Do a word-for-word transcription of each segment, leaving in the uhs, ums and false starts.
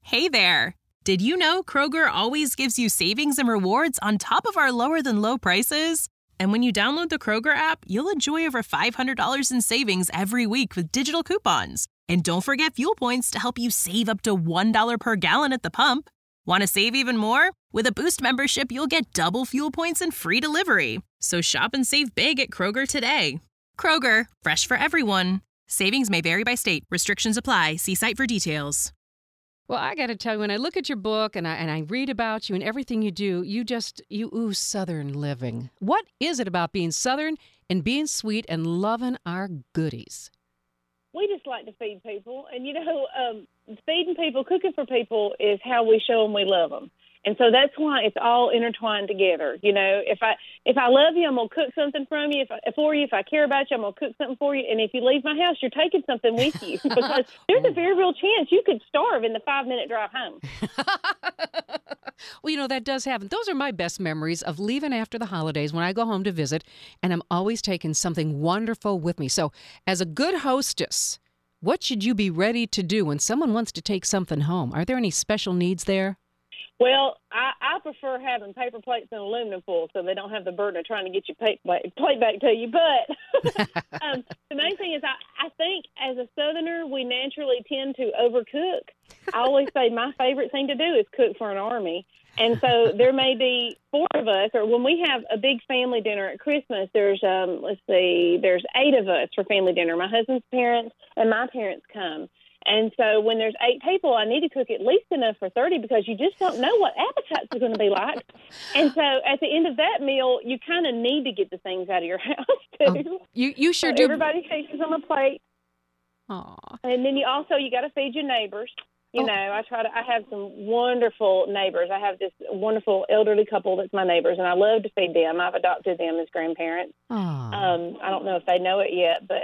Hey there! Did you know Kroger always gives you savings and rewards on top of our lower-than-low prices? And when you download the Kroger app, you'll enjoy over five hundred dollars in savings every week with digital coupons. And don't forget fuel points to help you save up to one dollar per gallon at the pump. Want to save even more? With a Boost membership, you'll get double fuel points and free delivery. So shop and save big at Kroger today. Kroger, fresh for everyone. Savings may vary by state. Restrictions apply. See site for details. Well, I got to tell you, when I look at your book and I and I read about you and everything you do, you just, you ooze Southern living. What is it about being Southern and being sweet and loving our goodies? We just like to feed people. And, you know, um, feeding people, cooking for people is how we show them we love them. And so that's why it's all intertwined together. You know, if I if I love you, I'm going to cook something from you. If I, for you, if I care about you, I'm going to cook something for you. And if you leave my house, you're taking something with you because there's a very real chance you could starve in the five-minute drive home. Well, you know, that does happen. Those are my best memories of leaving after the holidays when I go home to visit, and I'm always taking something wonderful with me. So as a good hostess, what should you be ready to do when someone wants to take something home? Are there any special needs there? Well, I, I prefer having paper plates and aluminum foil so they don't have the burden of trying to get your plate back, plate back to you. But um, the main thing is I, I think as a Southerner, we naturally tend to overcook. I always say my favorite thing to do is cook for an army. And so there may be four of us, or when we have a big family dinner at Christmas, there's, um, let's see, there's eight of us for family dinner. My husband's parents and my parents come. And so when there's eight people, I need to cook at least enough for thirty because you just don't know what appetites are going to be like. And so at the end of that meal, you kind of need to get the things out of your house, too. Oh, you, you sure so do. Everybody feasts on a plate. Aw. And then you also, you got to feed your neighbors. You Oh. know, I try to, I have some wonderful neighbors. I have this wonderful elderly couple that's my neighbors, and I love to feed them. I've adopted them as grandparents. Aw. Um, I don't know if they know it yet, but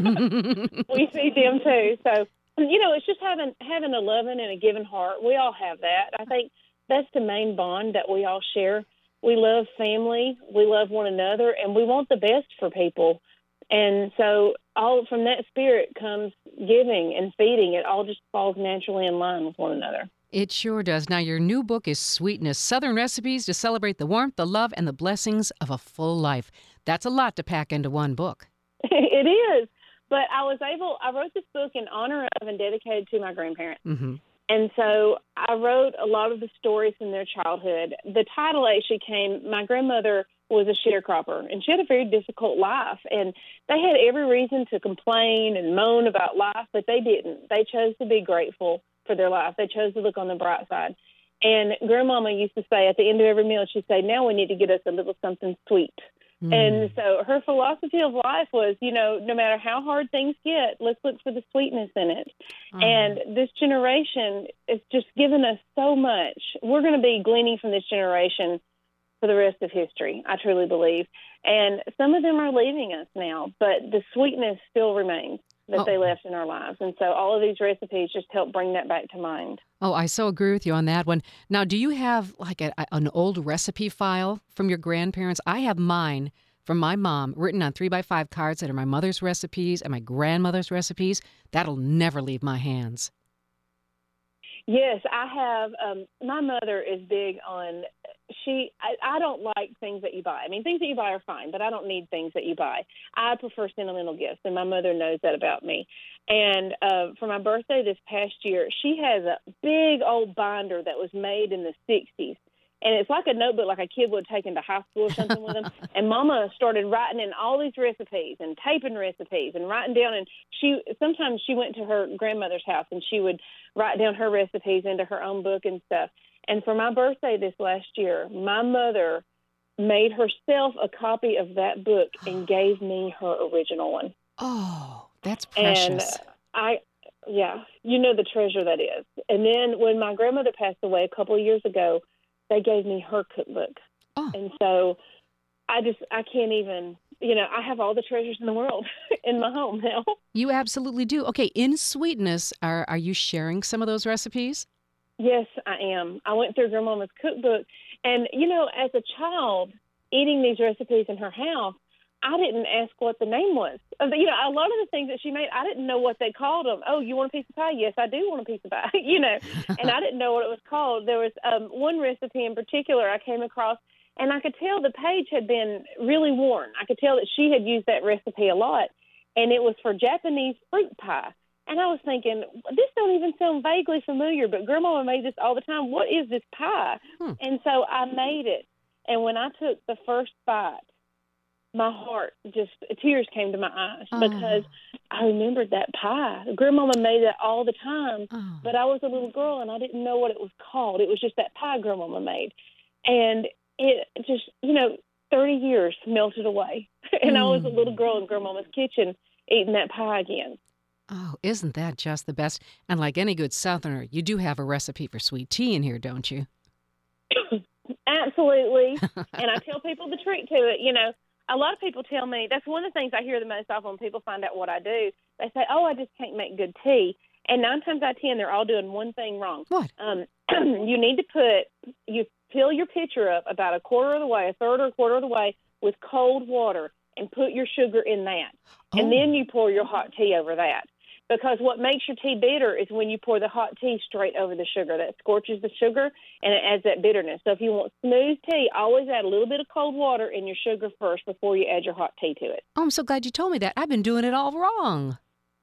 we feed them, too. So, you know, it's just having having a loving and a giving heart. We all have that. I think that's the main bond that we all share. We love family. We love one another, and we want the best for people. And so all from that spirit comes giving and feeding. It all just falls naturally in line with one another. It sure does. Now, your new book is Sweetness, Southern Recipes to Celebrate the Warmth, the Love, and the Blessings of a Full Life. That's a lot to pack into one book. It is. But I was able, I wrote this book in honor of and dedicated to my grandparents. Mm-hmm. And so I wrote a lot of the stories from their childhood. The title actually came, my grandmother was a sharecropper, and she had a very difficult life. And they had every reason to complain and moan about life, but they didn't. They chose to be grateful for their life. They chose to look on the bright side. And Grandmama used to say at the end of every meal, she'd say, now we need to get us a little something sweet. Mm. And so her philosophy of life was, you know, no matter how hard things get, let's look for the sweetness in it. Mm. And this generation is just given us so much. We're going to be gleaning from this generation for the rest of history, I truly believe. And some of them are leaving us now, but the sweetness still remains that oh. they left in our lives. And so all of these recipes just help bring that back to mind. Oh, I so agree with you on that one. Now, do you have like a, an old recipe file from your grandparents? I have mine from my mom written on three by five cards that are my mother's recipes and my grandmother's recipes. That'll never leave my hands. Yes, I have. Um, my mother is big on, she, I, I don't like things that you buy. I mean, things that you buy are fine, but I don't need things that you buy. I prefer sentimental gifts, and my mother knows that about me. And uh, for my birthday this past year, she has a big old binder that was made in the sixties. And it's like a notebook like a kid would take into high school or something with them. And Mama started writing in all these recipes and taping recipes and writing down. And she sometimes she went to her grandmother's house and she would write down her recipes into her own book and stuff. And for my birthday this last year, my mother made herself a copy of that book and gave me her original one. Oh, that's precious. And I, yeah, you know the treasure that is. And then when my grandmother passed away a couple of years ago, they gave me her cookbook. Oh. And so I just, I can't even, you know, I have all the treasures in the world in my home now. You absolutely do. Okay, in Sweetness, are are you sharing some of those recipes? Yes, I am. I went through Grandmama's cookbook. And, you know, as a child, eating these recipes in her house, I didn't ask what the name was. You know, a lot of the things that she made, I didn't know what they called them. Oh, you want a piece of pie? Yes, I do want a piece of pie. You know, and I didn't know what it was called. There was um, one recipe in particular I came across, and I could tell the page had been really worn. I could tell that she had used that recipe a lot, and it was for Japanese fruit pie. And I was thinking, this don't even sound vaguely familiar, but Grandmama made this all the time. What is this pie? Hmm. And so I made it. And when I took the first bite, my heart just, tears came to my eyes oh. because I remembered that pie. Grandmama made that all the time, oh. but I was a little girl and I didn't know what it was called. It was just that pie Grandmama made. And it just, you know, thirty years melted away. and mm. I was a little girl in Grandmama's kitchen eating that pie again. Oh, isn't that just the best? And like any good Southerner, you do have a recipe for sweet tea in here, don't you? Absolutely. And I tell people the trick to it. You know, a lot of people tell me, that's one of the things I hear the most often when people find out what I do. They say, oh, I just can't make good tea. And nine times out of ten, they're all doing one thing wrong. What? Um, you need to put, you fill your pitcher up about a quarter of the way, a third or a quarter of the way with cold water and put your sugar in that. Oh. And then you pour your hot tea over that. Because what makes your tea bitter is when you pour the hot tea straight over the sugar. That scorches the sugar, and it adds that bitterness. So if you want smooth tea, always add a little bit of cold water in your sugar first before you add your hot tea to it. Oh, I'm so glad you told me that. I've been doing it all wrong.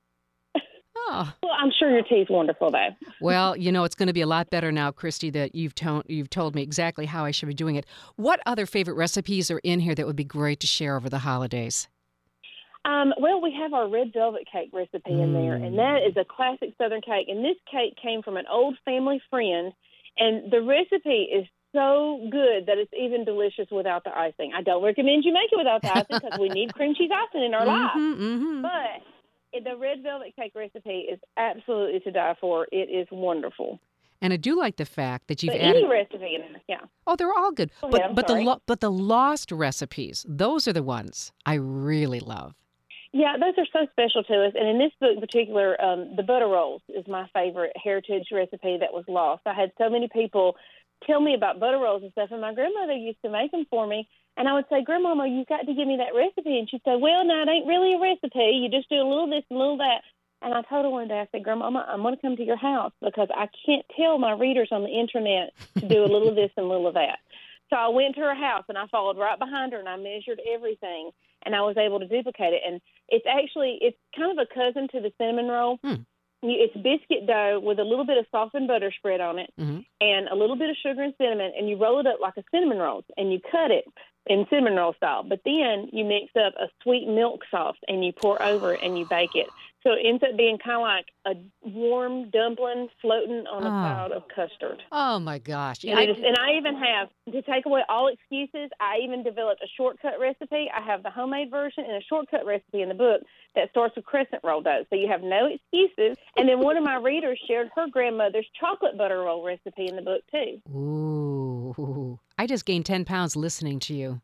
Oh. Well, I'm sure your tea's wonderful, though. Well, you know, it's going to be a lot better now, Christy, that you've, to- you've told me exactly how I should be doing it. What other favorite recipes are in here that would be great to share over the holidays? Um, well, we have our red velvet cake recipe in there, and that is a classic Southern cake. And this cake came from an old family friend, and the recipe is so good that it's even delicious without the icing. I don't recommend you make it without the icing because we need cream cheese icing in our mm-hmm, life. Mm-hmm. But the red velvet cake recipe is absolutely to die for. It is wonderful. And I do like the fact that you've but added... any recipe in it, yeah. Oh, they're all good. Oh, but yeah, but sorry. the lo- but the lost recipes, those are the ones I really love. Yeah, those are so special to us. And in this book in particular, um, the butter rolls is my favorite heritage recipe that was lost. I had so many people tell me about butter rolls and stuff, and my grandmother used to make them for me. And I would say, Grandmama, you've got to give me that recipe. And she'd say, well, no, it ain't really a recipe. You just do a little this and a little that. And I told her one day, I said, Grandmama, I'm going to come to your house because I can't tell my readers on the internet to do a little of this and a little of that. So I went to her house, and I followed right behind her, and I measured everything, and I was able to duplicate it. And it's actually, it's kind of a cousin to the cinnamon roll. Hmm. You, it's biscuit dough with a little bit of softened butter spread on it mm-hmm. and a little bit of sugar and cinnamon, and you roll it up like a cinnamon roll, and you cut it in cinnamon roll style. But then you mix up a sweet milk sauce, and you pour over it, and you bake it. So it ends up being kind of like a warm dumpling floating on a Oh. cloud of custard. Oh, my gosh. And, I- it is, and I even have, to take away all excuses, I even developed a shortcut recipe. I have the homemade version and a shortcut recipe in the book that starts with crescent roll dough. So you have no excuses. And then one of my readers shared her grandmother's chocolate butter roll recipe in the book, too. Ooh. I just gained ten pounds listening to you.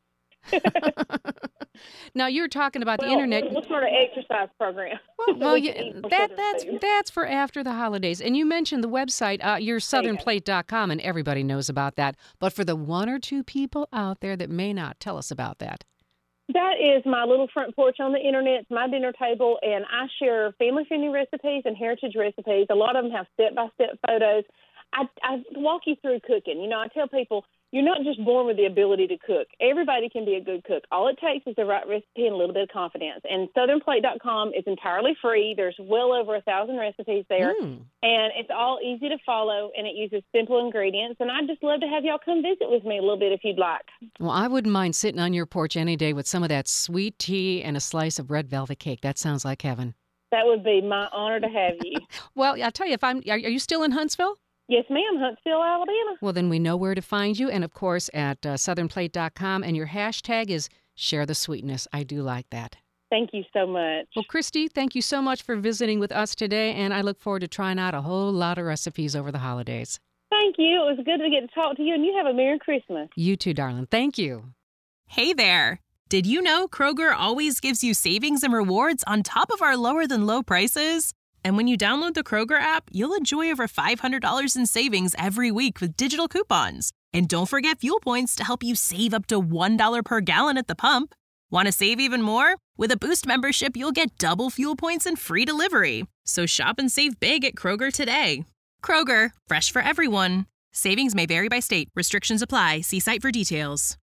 Now, you're talking about well, the internet. What sort of exercise program? Well, well we you, can eat more that Southern that's food. that's for after the holidays. And you mentioned the website, uh, your southern plate dot com, and everybody knows about that. But for the one or two people out there that may not, tell us about that. That is my little front porch on the internet. It's my dinner table, and I share family-friendly recipes and heritage recipes. A lot of them have step-by-step photos. I, I walk you through cooking. You know, I tell people, you're not just born with the ability to cook. Everybody can be a good cook. All it takes is the right recipe and a little bit of confidence. And southern plate dot com is entirely free. There's well over a thousand recipes there. Mm. And it's all easy to follow, and it uses simple ingredients. And I'd just love to have y'all come visit with me a little bit if you'd like. Well, I wouldn't mind sitting on your porch any day with some of that sweet tea and a slice of red velvet cake. That sounds like heaven. That would be my honor to have you. Well, I'll tell you, if I'm, are, are you still in Huntsville? Yes, ma'am, Huntsville, Alabama. Well, then we know where to find you. And, of course, at uh, southern plate dot com. And your hashtag is share the sweetness. I do like that. Thank you so much. Well, Christy, thank you so much for visiting with us today. And I look forward to trying out a whole lot of recipes over the holidays. Thank you. It was good to get to talk to you, and you have a Merry Christmas. You too, darling. Thank you. Hey there! Did you know Kroger always gives you savings and rewards on top of our lower than low prices? And when you download the Kroger app, you'll enjoy over five hundred dollars in savings every week with digital coupons. And don't forget fuel points to help you save up to one dollar per gallon at the pump. Want to save even more? With a Boost membership, you'll get double fuel points and free delivery. So shop and save big at Kroger today. Kroger, fresh for everyone. Savings may vary by state. Restrictions apply. See site for details.